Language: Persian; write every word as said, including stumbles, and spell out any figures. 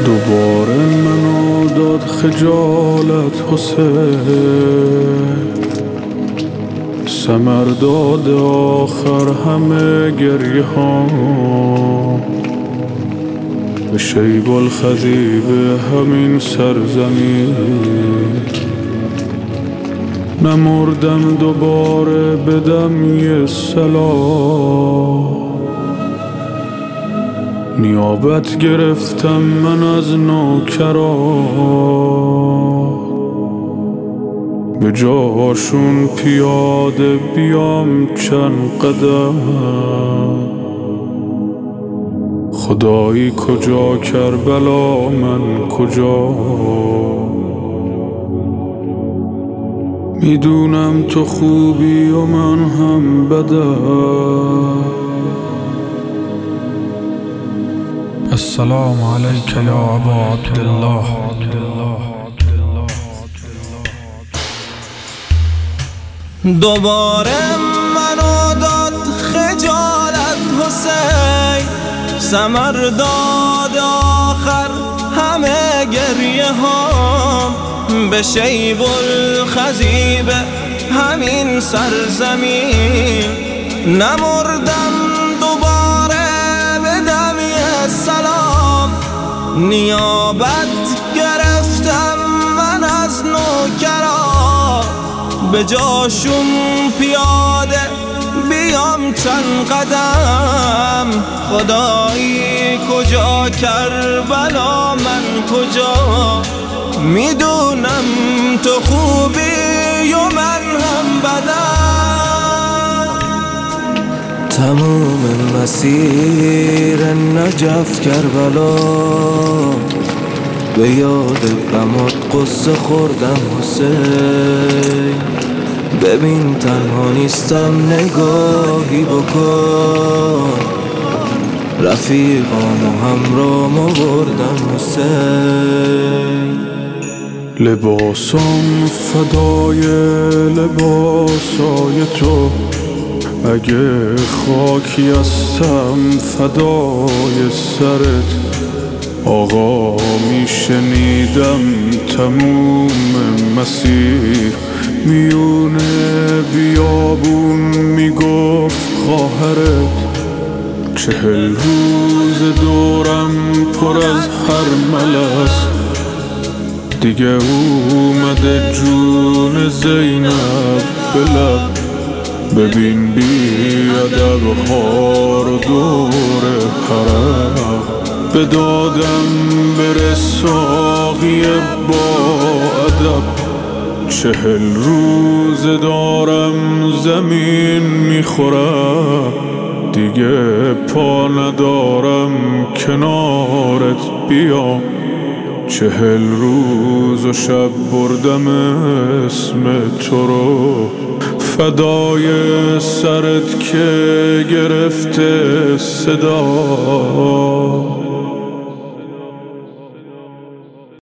دوباره منو داد خجالت حسین، ثمر داد آخر همه گریه ها به شیب الخضیب همین سرزمین. نمردم دوباره بدم یه سلام، نیابت گرفتم من از نوکران، به جاشون پیاده بیام چند قدم. خدایی کجا کربلا من کجا، میدونم تو خوبی و من هم بدم. السلام علیک یا ابا عبدالله. دوباره منو داد خجالت حسین، ثمر داد آخر همه گریه هام به شیب الخضیب همین سرزمین. نمردم دوباره بدم یه سلام، نیابت گرفتم من از نوکران، به جاشون پیاده بیام چند قدم. خدایی کجا کربلا من کجا، میدونم تو خوبی و من هم بدم. تموم مسیر نجف کربلا به یاد غمات قصه خوردم حسین. ببین تنها نیستم نگاهی بکن، رفیقام و همرام آوردم حسین. لباسم فدای لباسای تو، اگه خاکی هستم فدای سرت. آقا میشنیدم تموم مسیر میونه بیابون میگفت خواهرت. چهل روز دورم پر از هر ملس، دیگه اومده جون زینب به لب. ببین بی ادب ها رو دور حرم، به دادم بره ساقی با ادب. چهل روز دارم زمین میخورم، دیگه پا ندارم کنارت بیام. چهل روز و شب بردم اسم تو رو، فدای سرت که گرفته صدا.